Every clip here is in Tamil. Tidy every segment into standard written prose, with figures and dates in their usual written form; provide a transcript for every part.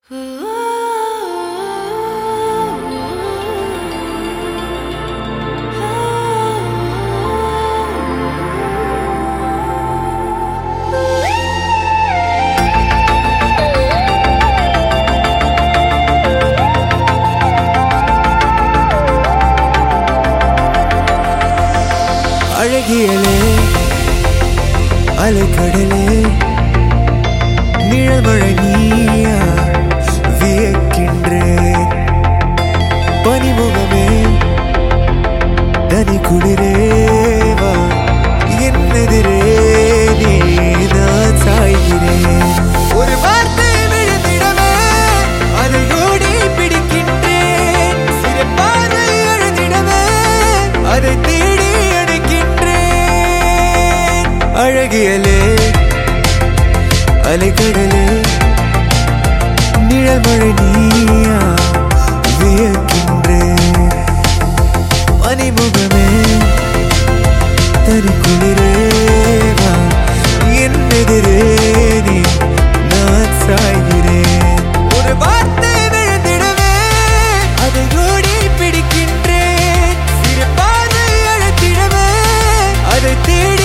அழகியலே அலைக்கடலே நிழல் மழை நீயா வியக்கின்றேன் பனிமுகமே தனி குளிரேவா என்னெதிரே நீ நான் சாய்கிறேன் ஒரு வார்த்தை விழுந்திடவே அதை ஓடி பிடிக்கின்றேன் சிறு பார்வை அழுதிடவே அதை தேடி அழகியலே அலைக்கடலே நிழல் மழை நீயா வியக்கின்றேன் பனிமுகமே தனி குளிரேவா என்னெதிரே நீ நான் சாய்கிறேன் ஒரு வார்த்தை விழுந்திடவே அதை ஓடி பிடிக்கின்றேன் சிறு பார்வை அழைத்திடவே அதை தேடி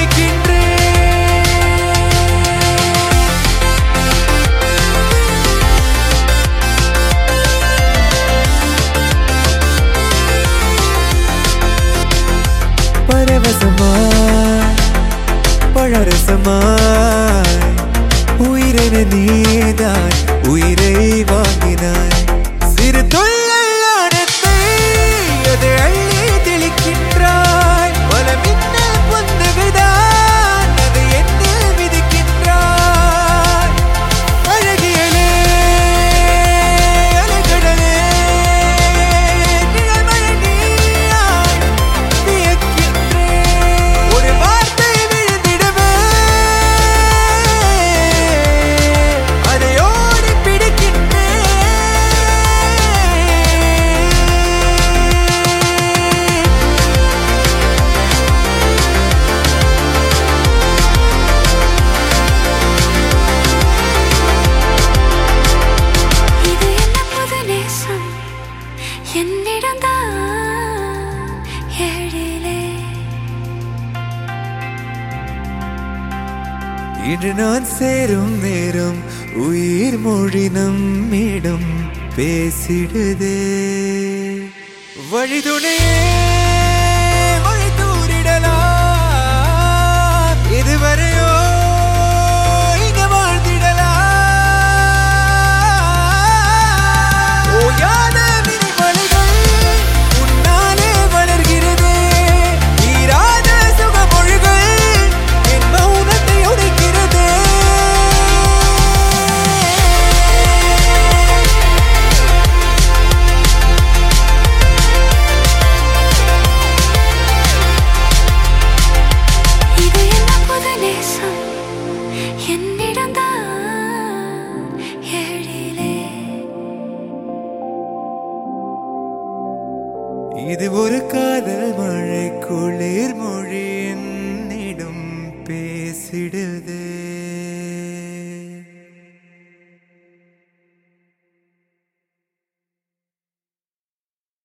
பரவசமாய் பழரசமாய் உயிரென நீதான் உயிரை வாங்கினாய் சிறு தொல்லையானத்தை அதை அள்ளி தெளிக்கின்றாய் பல மின்னல் பொந்துகள்தான் அதை என்னில் விதிக்கின்றாய் அழகியலே அலைக்கடலே நிழல் மழை நீயாய் ஒரு வார்த்தை விழுந்திடவே அதை ஓடி பிடிக்கின்றேன் இது என்ன புது நேசம் என்னிடம்தான் எழிலே இன்று நான் சேரும் நேரம் உயிர் மொழி நம்மிடம் பேசிடுதே வழிதுணையே